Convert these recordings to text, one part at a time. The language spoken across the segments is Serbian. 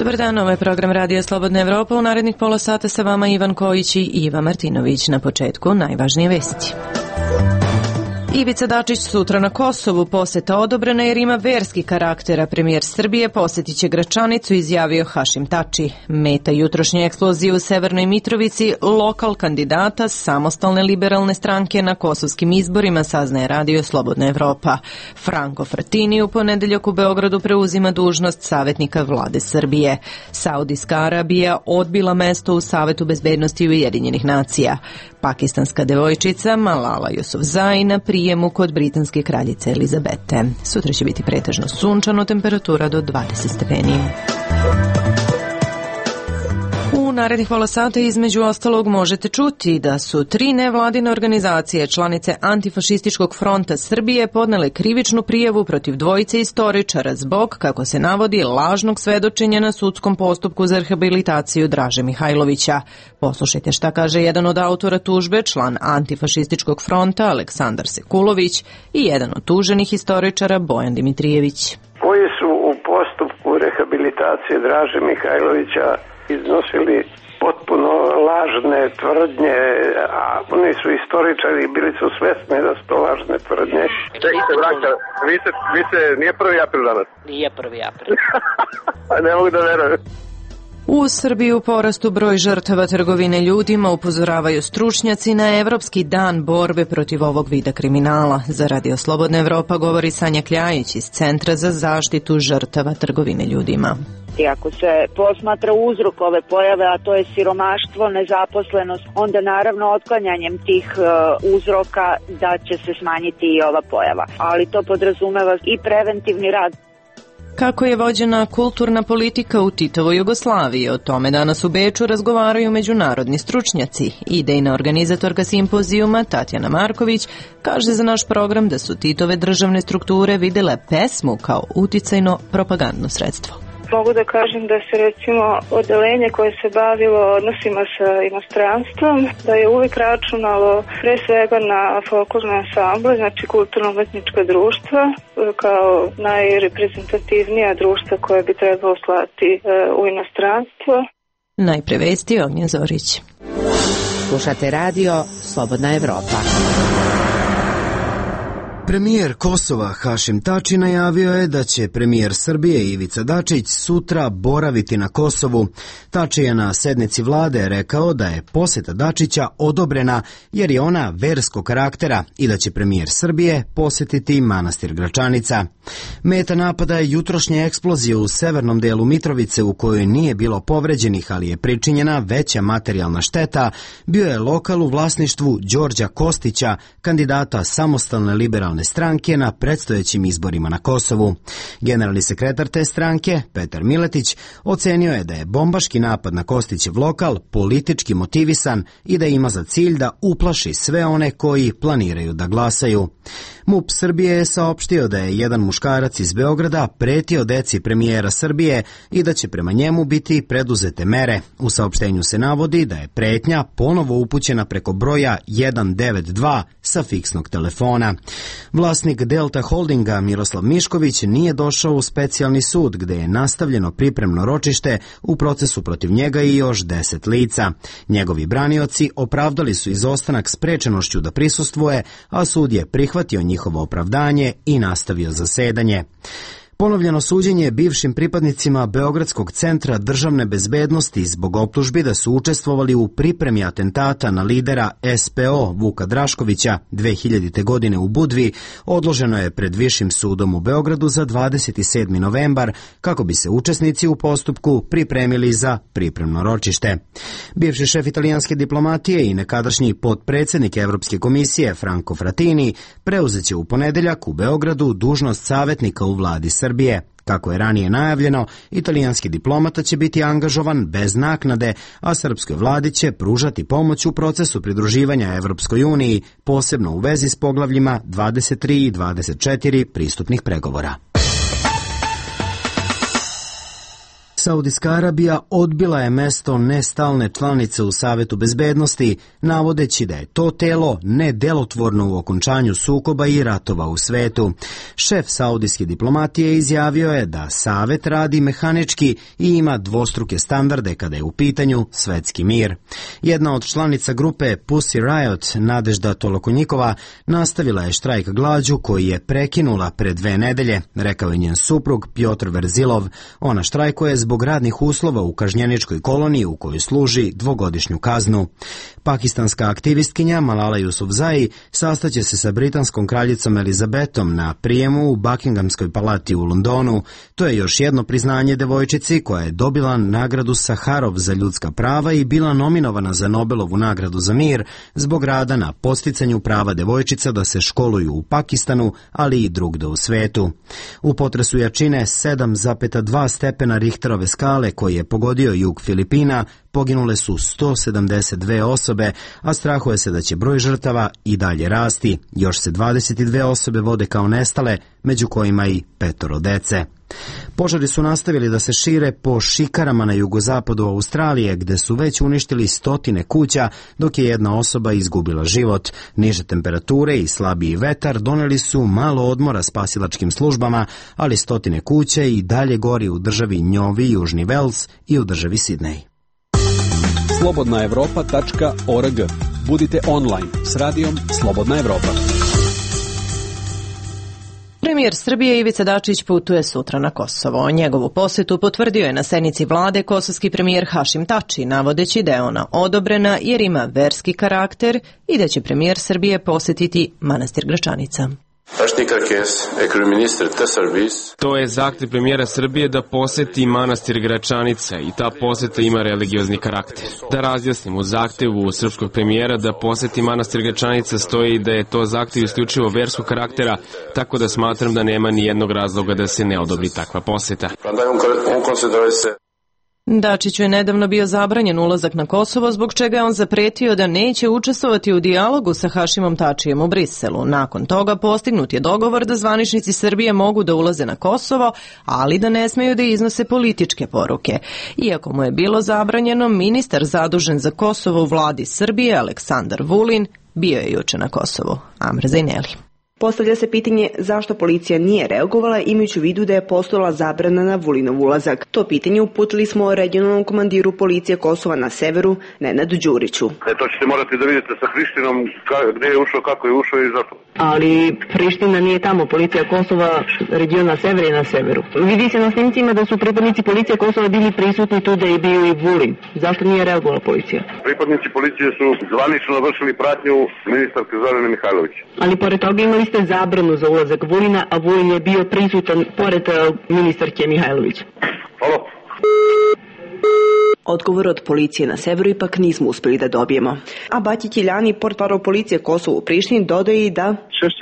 Dobar dan, ovo je program Radija Slobodna Evropa. U narednih pola sata sa vama Ivan Kojić i Iva Martinović. Na početku najvažnije vesti. Ivica Dačić sutra na Kosovu, poseta odobrena jer ima verski karaktera. Premijer Srbije posjetit će Gračanicu, izjavio Hašim Tači. Meta jutrošnje eksplozije u Severnoj Mitrovici, lokal kandidata Samostalne liberalne stranke na kosovskim izborima, saznaje Radio Slobodna Evropa. Franco Frattini u ponedeljak u Beogradu preuzima dužnost savjetnika vlade Srbije. Saudijska Arabija odbila mesto u Savetu bezbednosti Ujedinjenih nacija. Pakistanska devojčica Malala Yousafzai na prijemu kod britanske kraljice Elizabete. Sutra će biti pretežno sunčano, temperatura do 20 stepeni. U narednih pola sata između ostalog možete čuti da su 3 nevladine organizacije, članice Antifašističkog fronta Srbije, podnele krivičnu prijavu protiv dvojice istoričara zbog, kako se navodi, lažnog svedočenja na sudskom postupku za rehabilitaciju Draže Mihajlovića. Poslušajte šta kaže jedan od autora tužbe, član Antifašističkog fronta Aleksandar Sekulović i jedan od tuženih istoričara Bojan Dimitrijević. Koji su u postupku rehabilitacije Draže Mihajlovića iznosili potpuno lažne tvrdnje, a oni su istoričari i bili su svesni da su to lažne tvrdnje. Čekajte, braća, vi se, nije 1. april danas? Nije 1. april. Ne mogu da verujem. U Srbiji u porastu broj žrtava trgovine ljudima, upozoravaju stručnjaci na Evropski dan borbe protiv ovog vida kriminala. Za Radio Slobodna Evropa govori Sanja Kljajić iz Centra za zaštitu žrtava trgovine ljudima. I ako se posmatra uzrok ove pojave, a to je siromaštvo, nezaposlenost, onda naravno otklanjanjem tih uzroka da će se smanjiti i ova pojava. Ali to podrazumeva i preventivni rad. Kako je vođena kulturna politika u Titovoj Jugoslaviji? O tome danas u Beču razgovaraju međunarodni stručnjaci. Idejna organizatorka simpozijuma Tatjana Marković kaže za naš program da su Titove državne strukture videle pesmu kao uticajno propagandno sredstvo. Mogu da kažem da se recimo odeljenje koje se bavilo odnosima sa inostranstvom, da je uvijek računalo pre svega na folklorne ansamble, znači kulturno-umetnička društva, kao najreprezentativnija društva koje bi trebalo slati u inostranstvo. Najpre vesti, Ognjen Zorić. Slušate radio Slobodna Evropa. Premijer Kosova Hašim Tači najavio je da će premijer Srbije Ivica Dačić sutra boraviti na Kosovu. Tači je na sednici vlade rekao da je posjeta Dačića odobrena jer je ona verskog karaktera i da će premijer Srbije posjetiti manastir Gračanica. Meta napada je jutrošnje eksplozije u severnom delu Mitrovice u kojoj nije bilo povređenih, ali je pričinjena veća materijalna šteta, bio je lokal u vlasništvu Đorđa Kostića, kandidata Samostalne liberalne stranke na predstojećim izborima na Kosovu. Generalni sekretar te stranke, Petar Miletić, ocenio je da je bombaški napad na Kostićev lokal politički motivisan i da ima za cilj da uplaši sve one koji planiraju da glasaju. MUP Srbije je saopštio da je jedan muškarac iz Beograda pretio deci premijera Srbije i da će prema njemu biti preduzete mere. U saopštenju se navodi da je pretnja ponovo upućena preko broja 192 sa fiksnog telefona. Vlasnik Delta Holdinga Miroslav Mišković nije došao u specijalni sud gde je nastavljeno pripremno ročište u procesu protiv njega i još 10 lica. Njegovi branioci opravdali su izostanak sprečenošću da prisustvuje, a sud je prihvatio njihovo opravdanje i nastavio zasedanje. Ponovljeno suđenje bivšim pripadnicima Beogradskog centra državne bezbednosti zbog optužbi da su učestvovali u pripremi atentata na lidera SPO Vuka Draškovića 2000. godine u Budvi odloženo je pred Višim sudom u Beogradu za 27. novembar kako bi se učesnici u postupku pripremili za pripremno ročište. Bivši šef italijanske diplomatije i nekadašnji potpredsjednik Evropske komisije Franco Frattini preuzeće u ponedeljak u Beogradu dužnost savjetnika u vladi Srbije. Kako je ranije najavljeno, italijanski diplomata će biti angažovan bez naknade, a srpskoj vladi će pružati pomoć u procesu pridruživanja Evropskoj uniji, posebno u vezi s poglavljima 23 i 24 pristupnih pregovora. Saudijska Arabija odbila je mesto nestalne članice u Savetu bezbednosti, navodeći da je to telo nedelotvorno u okončanju sukoba i ratova u svetu. Šef saudijske diplomatije izjavio je da Savet radi mehanički i ima dvostruke standarde kada je u pitanju svetski mir. Jedna od članica grupe Pussy Riot, Nadežda Tolokonjikova, nastavila je štrajk glađu koji je prekinula pre 2 nedelje, rekao je njen suprug Pjotr Verzilov. Ona štrajkuje zbog radnih uslova u kažnjeničkoj koloniji u kojoj služi 2-godišnju kaznu. Pakistanska aktivistkinja Malala Yousafzai sastaće se sa britanskom kraljicom Elizabetom na prijemu u Buckinghamskoj palati u Londonu. To je još jedno priznanje devojčici koja je dobila nagradu Saharov za ljudska prava i bila nominovana za Nobelovu nagradu za mir zbog rada na podsticanju prava devojčica da se školuju u Pakistanu, ali i drugde u svetu. U potresu jačine 7,2 stepena Richterove skale koji je pogodio jug Filipina, poginule su 172 osobe, a strahuje se da će broj žrtava i dalje rasti. Još se 22 osobe vode kao nestale, među kojima i 5 dece. Požari su nastavili da se šire po šikarama na jugozapadu Australije, gde su već uništili 100 kuća, dok je jedna osoba izgubila život. Niže temperature i slabiji vetar doneli su malo odmora spasilačkim službama, ali 100 kuća i dalje gori u državi Njovi, Južni Vels i u državi Sidnej. slobodnaevropa.org. Budite online s radijom Slobodna Evropa. Premijer Srbije Ivica Dačić putuje sutra na Kosovo. Njegovu posetu potvrdio je na sednici vlade kosovski premijer Hašim Tači, navodeći da je ona odobrena jer ima verski karakter i da će premijer Srbije posetiti manastir Gračanica. To je zahtev premijera Srbije da poseti manastir Gračanica i ta poseta ima religiozni karakter. Da razjasnim, u zahtevu srpskog premijera da poseti manastir Gračanica stoji da je to zahtev isključivo verskog karaktera, tako da smatram da nema ni jednog razloga da se ne odobri takva poseta. Dačiću je nedavno bio zabranjen ulazak na Kosovo, zbog čega je on zapretio da neće učestvovati u dijalogu sa Hašimom Tačijem u Briselu. Nakon toga postignut je dogovor da zvaničnici Srbije mogu da ulaze na Kosovo, ali da ne smeju da iznose političke poruke. Iako mu je bilo zabranjeno, ministar zadužen za Kosovo u vladi Srbije, Aleksandar Vulin, bio je juče na Kosovu. Amra Zajneli. Postavlja se pitanje zašto policija nije reagovala imajući u vidu da je postojala zabrana na Vulinov ulazak. To pitanje uputili smo regionalnom komandiru policije Kosova na severu, Nenadu Đuriću. To ćete morati da vidite sa Prištinom gde je ušao, kako je ušao i zato. Ali Priština nije tamo, policija Kosova, region na severu je na severu. Vidi se na snimcima da su pripadnici policije Kosova bili prisutni tu da je bio i Vulin. Zašto nije reagovala policija? Pripadnici policije su zvanično vršili pratnju ministarke Zorane Mihajlović. Ali pored toga imali ste zabranu za ulazak Vulina, a Vulin je bio prisutan pored ministarke Mihajlović. Halo? Odgovor od policije na severu ipak nismo uspeli da dobijemo. A Bati Kiljani, portparol policije Kosovo u Prištini, dodaje i da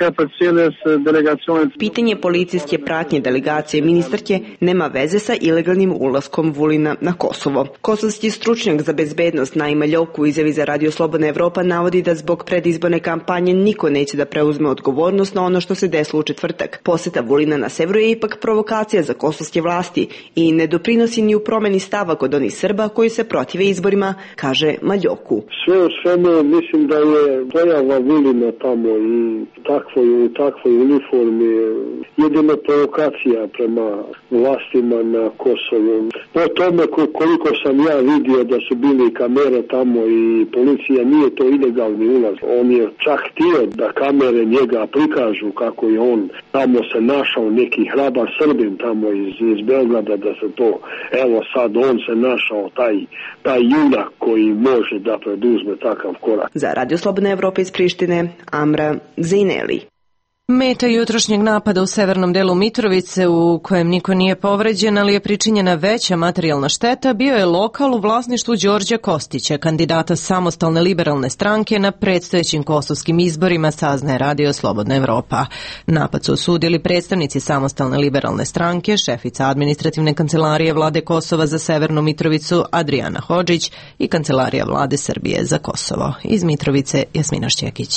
pitanje policijske pratnje delegacije ministarke nema veze sa ilegalnim ulaskom Vulina na Kosovo. Kosovski stručnjak za bezbednost Naima Ljoku u izjavi za Radio Slobodna Evropa navodi da zbog predizborne kampanje niko neće da preuzme odgovornost na ono što se desilo u četvrtak. Poseta Vulina na severu je ipak provokacija za kosovske vlasti i ne doprinosi ni u promeni stava kod onih Srba koji se protive izborima, kaže Maljoku. Sve u svemu mislim da je pojava Vulina tamo i takvoj uniformi jedina provokacija prema vlastima na Kosovu. Po tome koliko sam ja vidio da su bili kamere tamo i policija, nije to ilegalni ulaz. On je čak htio da kamere njega prikažu kako je on tamo se našao neki hrabar Srbin tamo iz Beograda, da se to, evo sad on se našao taj junak koji može da preduzme takav korak. Za Radio Slobodna Evropa iz Prištine, Amra Zajneli. Meta jutrošnjeg napada u severnom delu Mitrovice, u kojem niko nije povređen, ali je pričinjena veća materijalna šteta, bio je lokal u vlasništvu Đorđa Kostića, kandidata Samostalne liberalne stranke na predstojećim kosovskim izborima, saznaje Radio Slobodna Evropa. Napad su osudili predstavnici Samostalne liberalne stranke, šefica administrativne kancelarije vlade Kosova za severnu Mitrovicu Adriana Hodžić i kancelarija vlade Srbije za Kosovo. Iz Mitrovice Jasmina Šćekić.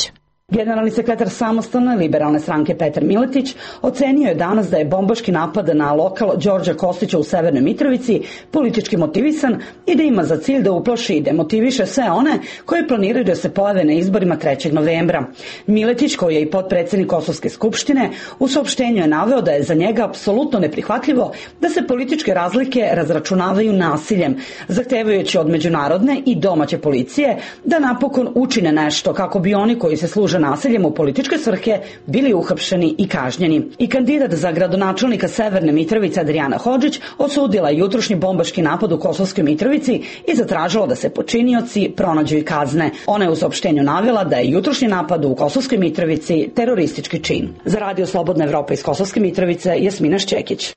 Generalni sekretar samostalne liberalne stranke Petar Miletić ocenio je danas da je bombaški napad na lokal Đorđa Kostića u Severnoj Mitrovici politički motivisan i da ima za cilj da uplaši i demotiviše sve one koji planiraju da se pojave na izborima 3. novembra. Miletić, koji je i potpredsednik Kosovske skupštine, u saopštenju je naveo da je za njega apsolutno neprihvatljivo da se političke razlike razračunavaju nasiljem, zahtevajući od međunarodne i domaće policije da napokon učine nešto kako bi oni koji se služe nasiljem u političke svrhe bili uhapšeni i kažnjeni. I kandidat za gradonačelnika Severne Mitrovice Adrijana Hodžić osudila jutrošnji bombaški napad u Kosovskoj Mitrovici i zatražila da se počinioci pronađu i kazne. Ona je u saopštenju navela da je jutrošnji napad u Kosovskoj Mitrovici teroristički čin. Za Radio Slobodna Evropa iz Kosovske Mitrovice, Jasmina Šćekić.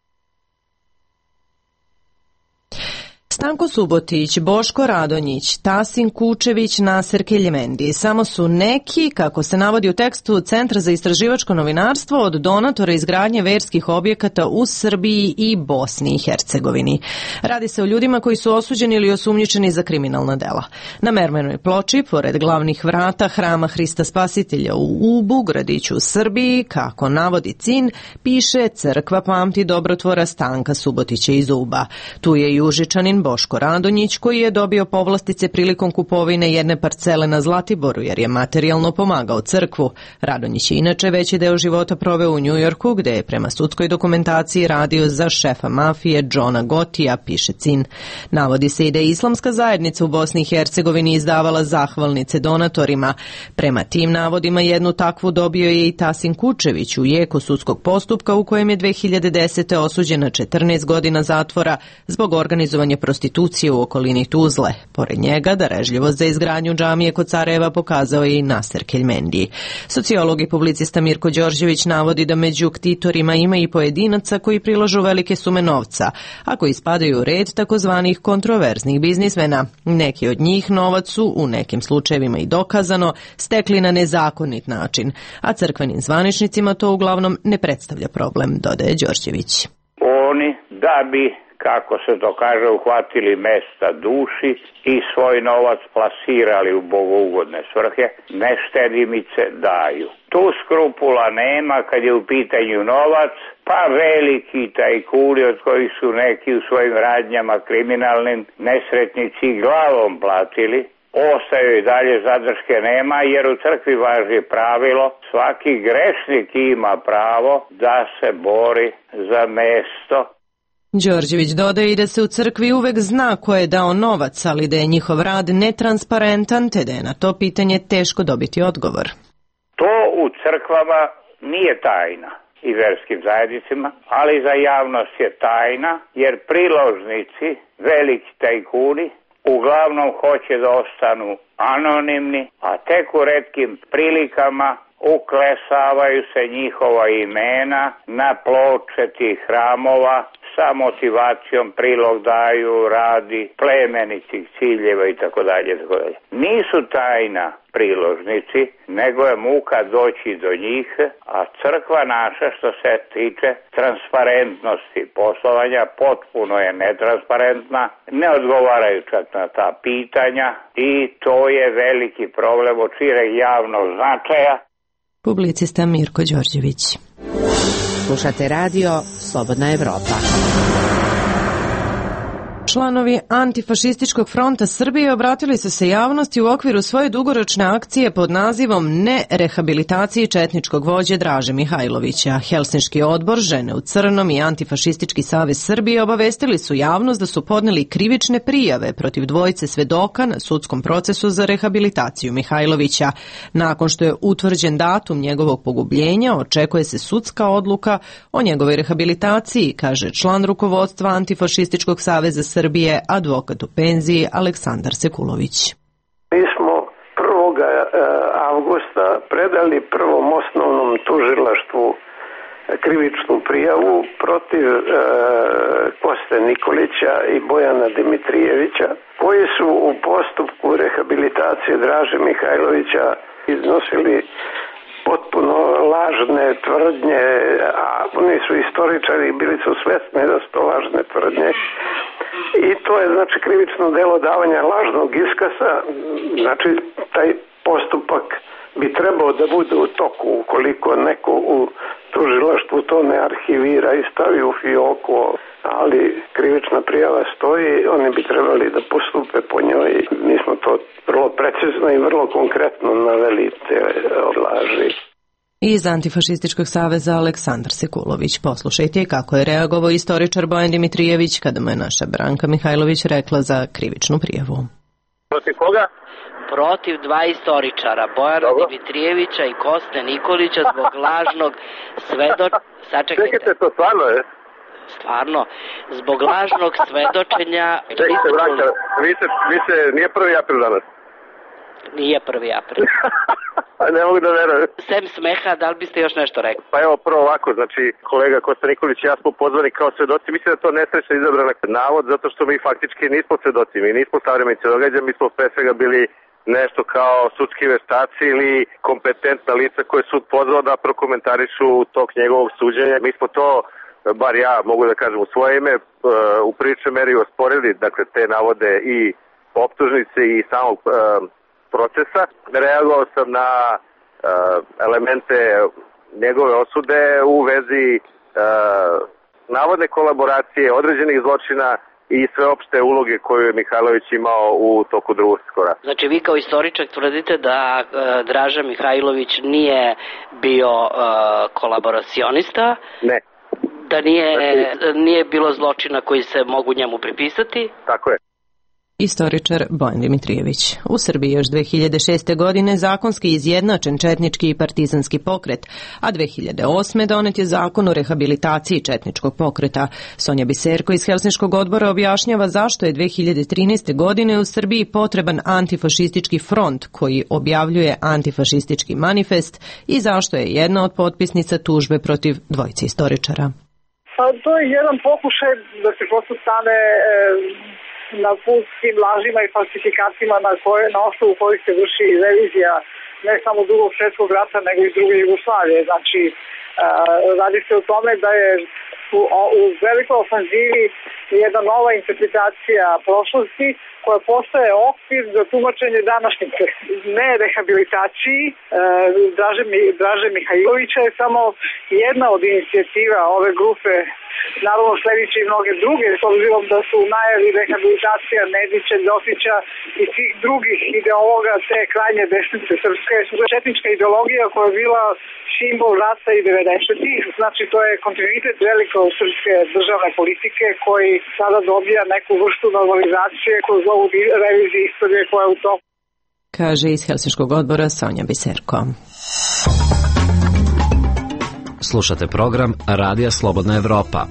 Stanko Subotić, Boško Radonjić, Tasin Kučević, Naser Keljmendi samo su neki, kako se navodi u tekstu Centra za istraživačko novinarstvo, od donatora izgradnje verskih objekata u Srbiji i Bosni i Hercegovini. Radi se o ljudima koji su osuđeni ili osumnjičeni za kriminalna dela. Na mermenoj ploči, pored glavnih vrata Hrama Hrista Spasitelja u Ubu, gradiću u Srbiji, kako navodi CIN, piše Crkva pamti dobrotvora Stanka Subotića iz Uba. Tu je i Užičanin Boško Radonjić, koji je dobio povlastice prilikom kupovine jedne parcele na Zlatiboru jer je materijalno pomagao crkvu. Radonjić je inače veći deo života proveo u Njujorku, gde je prema sudskoj dokumentaciji radio za šefa mafije Johna Gotija, piše CIN. Navodi se i da je islamska zajednica u Bosni i Hercegovini izdavala zahvalnice donatorima. Prema tim navodima jednu takvu dobio je i Tasin Kučević u jeku sudskog postupka u kojem je 2010. osuđen na 14 godina zatvora zbog organizovanja prostitucije u okolini Tuzle. Pored njega, darežljivost za izgradnju džamije kod Sarajeva pokazao je i Naser Keljmendi. Sociolog i publicista Mirko Đorđević navodi da među ktitorima ima i pojedinaca koji prilažu velike sume novca, a koji spadaju u red takozvanih kontroverznih biznismena. Neki od njih novac su, u nekim slučajevima i dokazano, stekli na nezakonit način, a crkvenim zvaničnicima to uglavnom ne predstavlja problem, dodaje Đorđević. Oni da bi, kako se to kaže, uhvatili mesta duši i svoj novac plasirali u bogougodne svrhe, neštedimice daju. Tu skrupula nema kad je u pitanju novac, pa veliki tajkuni od kojih su neki u svojim radnjama kriminalnim nesretnici glavom platili, ostaju i dalje, zadrške nema, jer u crkvi važi pravilo, svaki grešnik ima pravo da se bori za mesto. Đorđević dodaje i da se u crkvi uvek zna ko je dao novac, ali da je njihov rad netransparentan, te da je na to pitanje teško dobiti odgovor. To u crkvama nije tajna i verskim zajednicima, ali za javnost je tajna, jer priložnici, veliki tajkuni, uglavnom hoće da ostanu anonimni, a tek u retkim prilikama uklesavaju se njihova imena na ploče tih hramova, sa motivacijom prilog daju radi plemenitih ciljeva i tako dalje. Nisu tajna priložnici, nego je muka doći do njih, a crkva naša što se tiče transparentnosti poslovanja potpuno je netransparentna, ne odgovaraju čak na ta pitanja i to je veliki problem od šireg javnog značaja. Publicista Mirko Đorđević. Slušate radio Slobodna Evropa. Članovi Antifašističkog fronta Srbije obratili su se javnosti u okviru svoje dugoročne akcije pod nazivom Ne rehabilitaciji četničkog vođe Draže Mihajlovića. Helsinški odbor, Žene u crnom i Antifašistički savez Srbije obavestili su javnost da su podneli krivične prijave protiv dvojice svedoka na sudskom procesu za rehabilitaciju Mihajlovića. Nakon što je utvrđen datum njegovog pogubljenja, očekuje se sudska odluka o njegovoj rehabilitaciji, kaže član rukovodstva Antifašističkog saveza Srbije, advokat u penziji Aleksandar Sekulović. Mi smo 1. avgusta predali prvom osnovnom tužilaštvu krivičnu prijavu protiv Koste Nikolića i Bojana Dimitrijevića, koji su u postupku rehabilitacije Draže Mihajlovića iznosili potpuno lažne tvrdnje, a oni su istoričari i bili su svesni da su to lažne tvrdnje. I to je znači krivično delo davanja lažnog iskaza, znači taj postupak bi trebao da bude u toku. Ukoliko neko u tužilaštvu to ne arhivira i stavi u fioku, ali krivična prijava stoji, oni bi trebali da postupe po njoj. Mi smo to vrlo precizno i vrlo konkretno naveli te laži. Iz Antifašističkog saveza Aleksandar Sekulović. Poslušajte kako je reagovao istoričar Bojan Dimitrijević kada mu je naša Branka Mihajlović rekla za krivičnu prijavu. Protiv koga? Protiv dva istoričara, Bojana Dimitrijevića i Koste Nikolića zbog lažnog Sačekajte, to stvarno je? Stvarno, zbog lažnog svedočenja... Čekajte, Branka, vi se, nije 1. april danas? Nije 1. april. Ne mogu da verujem. Sem smeha, da li biste još nešto rekli? Pa evo, prvo ovako, znači, kolega Kosta Nikolić i ja smo pozvani kao svedoci. Mislim da je to nesrećno izabrana navod, zato što mi faktički nismo svedoci, mi nismo savremenici događaja, mi smo pre svega bili nešto kao sudski veštaci ili kompetentna lica koje sud pozvao da prokomentarišu tok njegovog suđenja. Mi smo to, bar ja mogu da kažem u svoje ime, u priličnoj meri osporili, dakle, te navode i optužnice i samog procesa. Reagovao sam na elemente njegove osude u vezi navodne kolaboracije, određenih zločina i sveopšte uloge koju je Mihajlović imao u toku Drugog svjetskog rata. Znači vi kao istoričar tvrdite da Draža Mihajlović nije bio kolaboracionista? Ne. Da nije bilo zločina koji se mogu njemu pripisati? Tako je. Istoričar Bojan Dimitrijević. U Srbiji još 2006. godine zakonski izjednačen četnički i partizanski pokret, a 2008. donet je zakon o rehabilitaciji četničkog pokreta. Sonja Biserko iz Helsinškog odbora objašnjava zašto je 2013. godine u Srbiji potreban antifašistički front koji objavljuje antifašistički manifest i zašto je jedna od potpisnica tužbe protiv dvojice istoričara. Pa to je jedan pokušaj da se prosto stane na put svim lažima i falsifikacijama na osnovu kojih se vrši revizija ne samo Drugog svjetskog rata nego i druge Jugoslavije. Znači, radi se o tome da je u velikoj ofanzivi jedna nova interpretacija prošlosti koja postaje okvir za tumačenje današnjice. Ne rehabilitaciji Draže Mihajlovića je samo jedna od inicijativa ove grupe. Naravno slediće i mnoge druge, s obzirom da su u najavi rehabilitacija Nedića, Ljotića i svih drugih ideologa te krajnje desnice srpske. Četnička ideologija koja je bila simbol rata i 90-ih, znači to je kontinuitet veliko srpske državne politike koji sada dobija neku vrstu normalizacije kroz ovu reviziju istorije koja je u toku. Kaže iz Helsinškog odbora Sonja Biserko. Slušate program Radija Slobodna Evropa.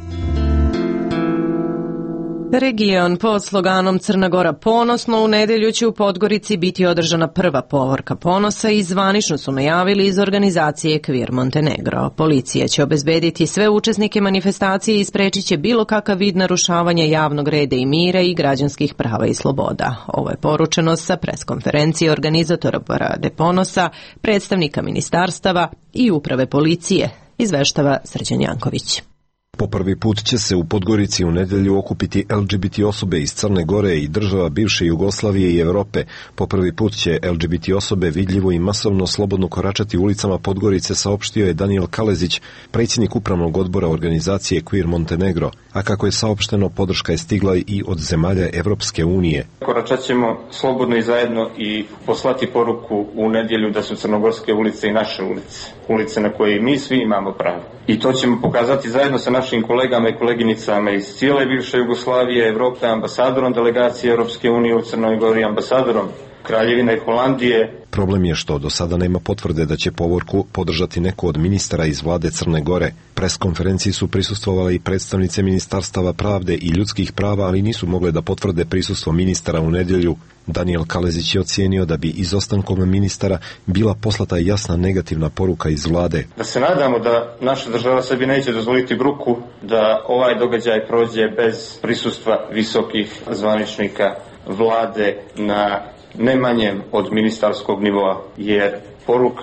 Region pod sloganom Crna Gora ponosno u nedelju će u Podgorici biti održana prva povorka ponosa i zvanično su najavili iz organizacije Queer Montenegro. Policija će obezbediti sve učesnike manifestacije i sprečit će bilo kakav vid narušavanja javnog reda i mira i građanskih prava i sloboda. Ovo je poručeno sa preskonferencije organizatora Parade ponosa, predstavnika ministarstava i uprave policije, izveštava Srđan Janković. Po prvi put će se u Podgorici u nedelju okupiti LGBT osobe iz Crne Gore i država bivše Jugoslavije i Evrope. Po prvi put će LGBT osobe vidljivo i masovno slobodno koračati ulicama Podgorice, saopštio je Daniel Kalezić, predsjednik upravnog odbora organizacije Queer Montenegro, a kako je saopšteno, podrška je stigla i od zemalja Evropske unije. Koračat ćemo slobodno i zajedno i poslati poruku u nedjelju da su crnogorske ulice i naše ulice, ulice na koje mi svi imamo pravo. I to ćemo pokazati zajedno sa našim kolegama i koleginicama iz cijele bivše Jugoslavije, Evrope, ambasadorom delegacije Europske unije u Crnoj Gori, ambasadorom Kraljevine Holandije. Problem je što do sada nema potvrde da će povorku podržati neko od ministara iz vlade Crne Gore. Preskonferenciji su prisustvovale i predstavnice Ministarstava pravde i ljudskih prava, ali nisu mogle da potvrde prisustvo ministara u nedjelju. Daniel Kalezić je ocijenio da bi izostankom ministara bila poslata jasna negativna poruka iz vlade. Da se nadamo da naša država sebi neće dozvoliti bruku da ovaj događaj prođe bez prisustva visokih zvaničnika vlade na ne manjem od ministarskog nivoa, jer poruka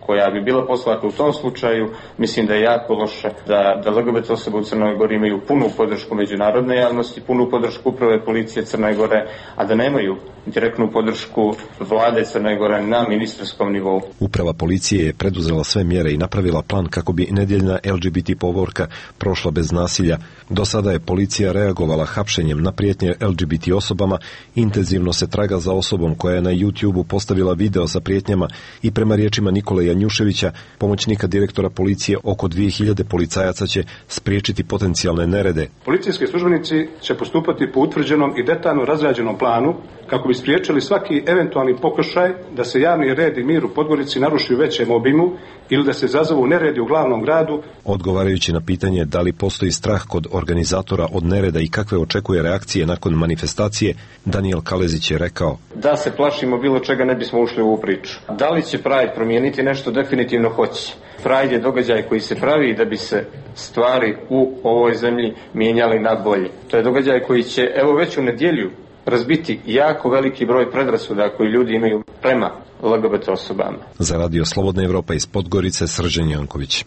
koja bi bila poslata u tom slučaju, mislim da je jako loše da LGBT osobe u Crnoj Gori imaju punu podršku međunarodne javnosti, punu podršku uprave policije Crne Gore, a da nemaju direktnu podršku vlade Crne Gore na ministarskom nivou. Uprava policije je preduzela sve mjere i napravila plan kako bi nedeljna LGBT povorka prošla bez nasilja. Do sada je policija reagovala hapšenjem na prijetnje LGBT osobama, intenzivno se traga za osobom koja je na YouTube-u postavila video sa prijetnjama i prema riječima Nikole Janjuševića, pomoćnika direktora policije, oko 2000 policajaca će spriječiti potencijalne nerede. Policijski službenici će postupati po utvrđenom i detaljno razrađenom planu kako bi spriječili svaki eventualni pokušaj da se javni red i mir u Podgorici naruši u većem obimu ili da se izazovu neredi u glavnom gradu. Odgovarajući na pitanje da li postoji strah kod organizatora od nereda i kakve očekuje reakcije nakon manifestacije, Daniel Kalezić je rekao: Da se plašimo bilo čega ne bismo ušli u ovu priču. Da li će Pride promijeniti nešto? Definitivno hoće. Pride je događaj koji se pravi da bi se stvari u ovoj zemlji mijenjali na bolje. To je događaj koji će, evo već u nedjelju, razbiti jako veliki broj predrasuda koji ljudi imaju prema LGBT osobama. Za Radio Slobodna Evropa iz Podgorice, Srđan Janković.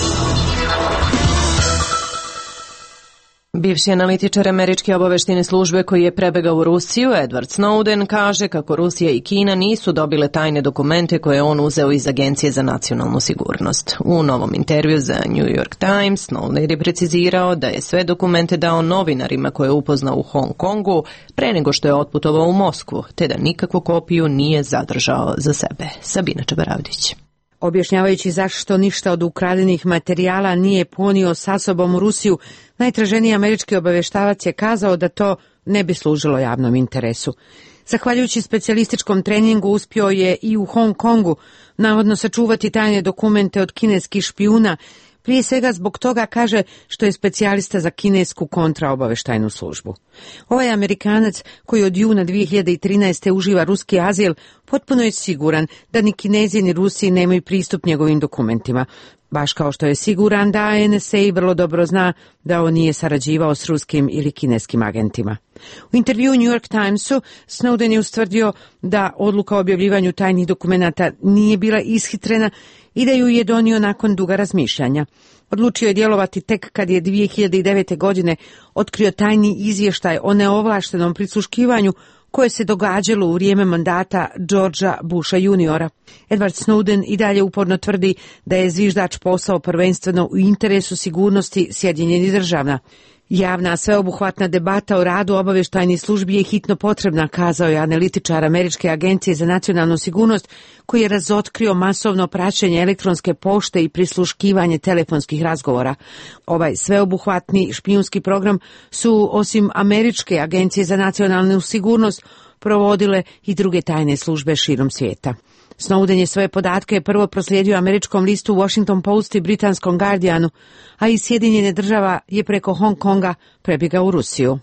Bivši analitičar američke obaveštajne službe koji je prebegao u Rusiju, Edward Snowden, kaže kako Rusija i Kina nisu dobile tajne dokumente koje je on uzeo iz Agencije za nacionalnu sigurnost. U novom intervju za New York Times, Snowden je precizirao da je sve dokumente dao novinarima koje je upoznao u Hong Kongu pre nego što je otputovao u Moskvu, te da nikakvu kopiju nije zadržao za sebe. Sabina Čabaravdić. Objašnjavajući zašto ništa od ukradenih materijala nije ponio sa sobom u Rusiju, najtraženiji američki obaveštavac je kazao da to ne bi služilo javnom interesu. Zahvaljujući specijalističkom treningu uspio je i u Hong Kongu navodno sačuvati tajne dokumente od kineskih špijuna, prije svega zbog toga, kaže, što je specijalista za kinesku kontraobaveštajnu službu. Ovaj Amerikanac, koji od juna 2013. uživa ruski azil, potpuno je siguran da ni Kinezi ni Rusi nemaju pristup njegovim dokumentima. Baš kao što je siguran da NSA vrlo dobro zna da on nije sarađivao s ruskim ili kineskim agentima. U intervju New York Timesu Snowden je ustvrdio da odluka o objavljivanju tajnih dokumenata nije bila ishitrena i da ju je donio nakon duga razmišljanja. Odlučio je djelovati tek kad je 2009. godine otkrio tajni izvještaj o neovlaštenom prisluškivanju koje se događalo u vrijeme mandata Georgea Busha juniora. Edward Snowden i dalje uporno tvrdi da je zviždač posao prvenstveno u interesu sigurnosti Sjedinjenih Država. Javna sveobuhvatna debata o radu obavještajnih službi je hitno potrebna, kazao je analitičar Američke agencije za nacionalnu sigurnost koji je razotkrio masovno praćenje elektronske pošte i prisluškivanje telefonskih razgovora. Ovaj sveobuhvatni špijunski program su osim Američke agencije za nacionalnu sigurnost provodile i druge tajne službe širom svijeta. Snowden je svoje podatke prvo proslijedio američkom listu Washington Post i britanskom Guardianu, a iz Sjedinjene Država je preko Hong Konga prebjegao u Rusiju.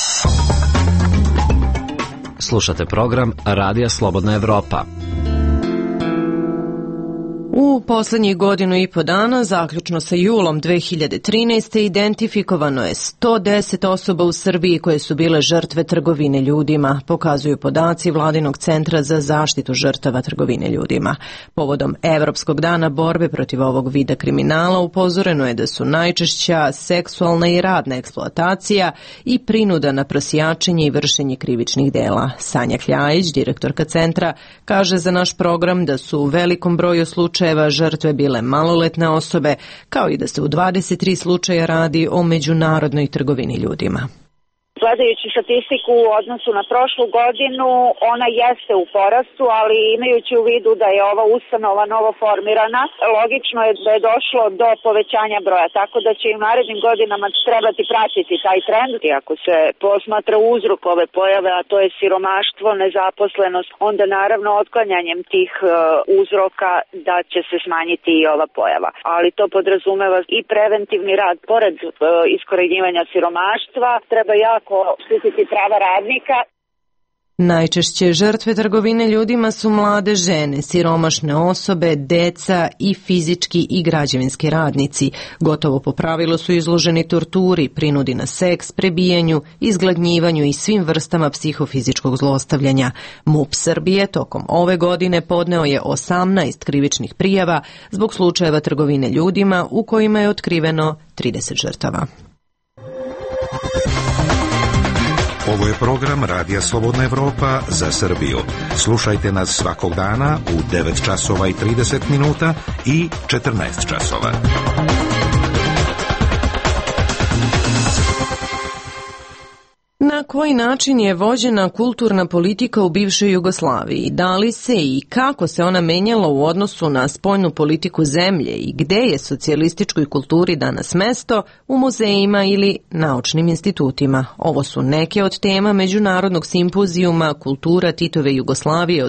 Slušate program Radija Slobodna Evropa. U posljednjih godinu i po dana, zaključno sa julom 2013. identifikovano je 110 osoba u Srbiji koje su bile žrtve trgovine ljudima, pokazuju podaci Vladinog centra za zaštitu žrtava trgovine ljudima. Povodom Evropskog dana borbe protiv ovog vida kriminala upozoreno je da su najčešća seksualna i radna eksploatacija i prinuda na prosjačenje i vršenje krivičnih dela. Sanja Kljajić, direktorka centra, kaže za naš program da su u velikom broju slučajeva žrtve bile maloletne osobe, kao i da se u 23 slučaja radi o međunarodnoj trgovini ljudima. Gledajući statistiku u odnosu na prošlu godinu, ona jeste u porastu, ali imajući u vidu da je ova ustanova novo formirana, logično je da je došlo do povećanja broja, tako da će i u narednim godinama trebati pratiti taj trend. I ako se posmatra uzrok ove pojave, a to je siromaštvo, nezaposlenost, onda naravno otklanjanjem tih uzroka da će se smanjiti i ova pojava. Ali to podrazumeva i preventivni rad. Pored iskorenjivanja siromaštva, treba jako štititi prava radnika. Najčešće žrtve trgovine ljudima su mlade žene, siromašne osobe, deca i fizički i građevinski radnici. Gotovo po pravilu su izloženi torturi, prinudi na seks, prebijanju, izgladnjivanju i svim vrstama psihofizičkog zlostavljanja. MUP Srbije tokom ove godine podneo je 18 krivičnih prijava zbog slučajeva trgovine ljudima u kojima je otkriveno 30 žrtava. Ovo je program Radija Slobodna Evropa za Srbiju. Slušajte nas svakog dana u 9 časova i 30 minuta i 14 časova. Na koji način je vođena kulturna politika u bivšoj Jugoslaviji? Da li se i kako se ona menjala u odnosu na spoljnu politiku zemlje i gde je socijalističkoj kulturi danas mesto, u muzejima ili naučnim institutima? Ovo su neke od tema Međunarodnog simpozijuma Kultura Titove Jugoslavije od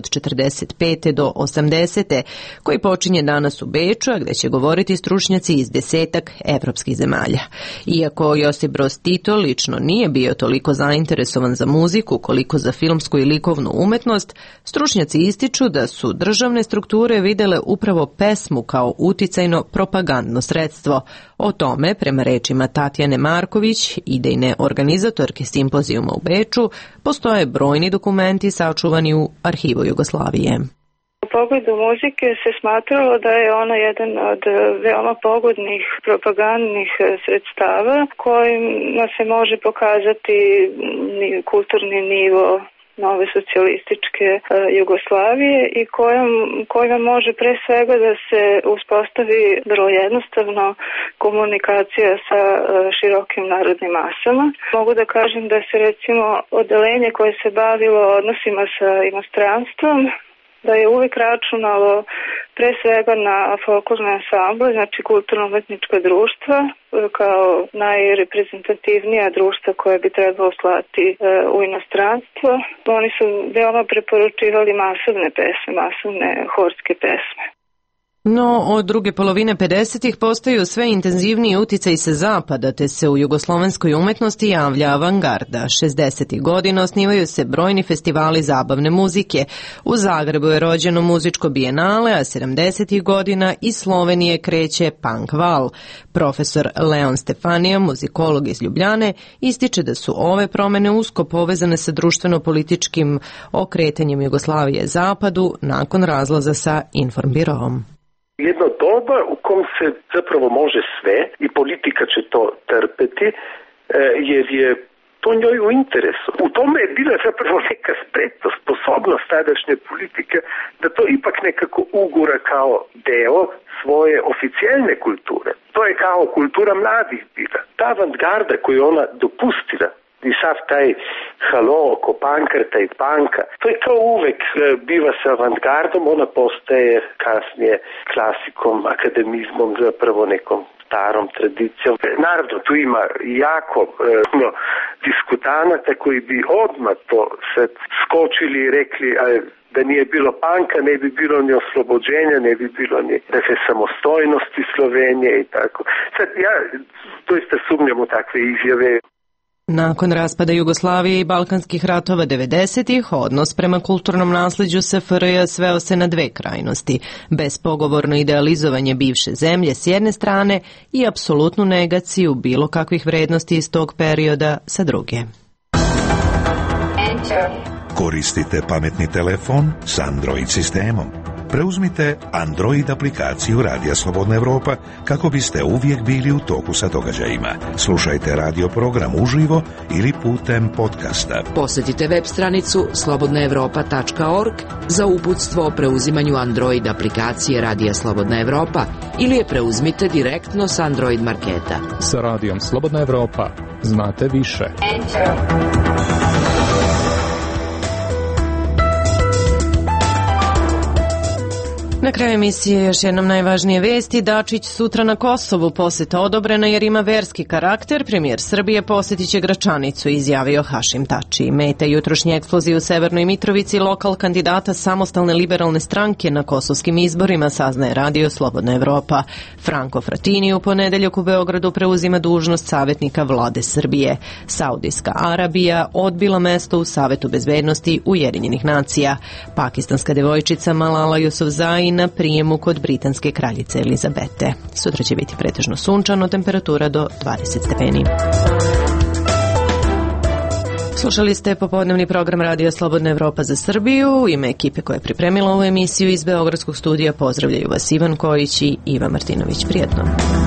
45. do 80. koji počinje danas u Beču, a gde će govoriti stručnjaci iz 10 evropskih zemalja. Iako Josip Broz Tito lično nije bio toliko zainteresovan za muziku koliko za filmsku i likovnu umetnost, stručnjaci ističu da su državne strukture videle upravo pesmu kao uticajno propagandno sredstvo. O tome, prema rečima Tatjane Marković, idejne organizatorke simpozijuma u Beču, postoje brojni dokumenti sačuvani u arhivu Jugoslavije. U pogledu muzike se smatralo da je ona jedan od veoma pogodnih propagandnih sredstava kojima se može pokazati kulturni nivo nove socijalističke Jugoslavije i kojima može pre svega da se uspostavi vrlo jednostavno komunikacija sa širokim narodnim masama. Mogu da kažem da se recimo odeljenje koje se bavilo odnosima sa inostranstvom da je uvijek računalo pre svega na folklorne ansamble, znači kulturno-umetnička društva, kao najreprezentativnija društva koje bi trebalo slati u inostranstvo. Oni su veoma preporučivali masovne pesme, masovne horske pesme. No, od druge polovine 50-ih postaju sve intenzivniji uticaj sa zapada, te se u jugoslovenskoj umetnosti javlja avangarda. 60-ih godina osnivaju se brojni festivali zabavne muzike. U Zagrebu je rođeno muzičko bijenale, a 70-ih godina iz Slovenije kreće punk val. Profesor Leon Stefanija, muzikolog iz Ljubljane, ističe da su ove promene usko povezane sa društveno-političkim okretanjem Jugoslavije zapadu nakon razlaza sa Informbiroom. Jedno doba u kom se zapravo može sve i politika će to trpeti jer je to njoj u interesu. U tome je bila zapravo neka spretnost, sposobnost tadašnje politike da to ipak nekako ugura kao deo svoje oficijelne kulture. To je kao kultura mladih bila. Ta avantgarda koju ona dopustila i sav taj halo oko pankrta i panka, to je kao uvek biva sa avantgardom, ona postaje kasnije klasikom, akademizmom, zapravo nekom starom tradicijom. Naravno, tu ima jako diskutanata koji bi odmah to sad skočili i rekli da nije bilo panka, ne bi bilo ni oslobođenja, ne bi bilo ni samostojnosti Slovenije i tako. Sad ja doista sumnjam u takve izjave. Nakon raspada Jugoslavije i Balkanskih ratova 90-ih, odnos prema kulturnom nasleđu SFRJ sveo se na dve krajnosti, bespogovorno idealizovanje bivše zemlje s jedne strane i apsolutnu negaciju bilo kakvih vrednosti iz tog perioda sa druge. Koristite pametni telefon s Android sistemom. Preuzmite Android aplikaciju Radija Slobodna Evropa kako biste uvijek bili u toku sa događajima. Slušajte radio program uživo ili putem podcasta. Posjetite web stranicu slobodnaevropa.org za uputstvo o preuzimanju Android aplikacije Radija Slobodna Evropa ili je preuzmite direktno s Android marketa. Sa Radijom Slobodna Evropa znate više. Na kraju emisije još jednom najvažnije vesti. Dačić sutra na Kosovu, poseta odobrena jer ima verski karakter. Premijer Srbije posjetit će Gračanicu, izjavio Hašim Tači. Meta jutrošnje eksplozije u Severnoj Mitrovici, lokal kandidata Samostalne liberalne stranke na kosovskim izborima, saznaje Radio Slobodna Evropa. Franko Fratini u ponedeljak u Beogradu preuzima dužnost savjetnika vlade Srbije. Saudijska Arabija odbila mesto u Savetu bezbednosti Ujedinjenih nacija. Pakistanska devojčica Malala Yousafzai na prijemu kod britanske kraljice Elizabete. Sutra će biti pretežno sunčano, temperatura do 20 stepeni. Slušali ste popodnevni program Radija Slobodna Evropa za Srbiju. U ime ekipe koja je pripremila ovu emisiju iz Beogradskog studija pozdravljaju vas Ivan Kojić i Iva Martinović. Prijetno.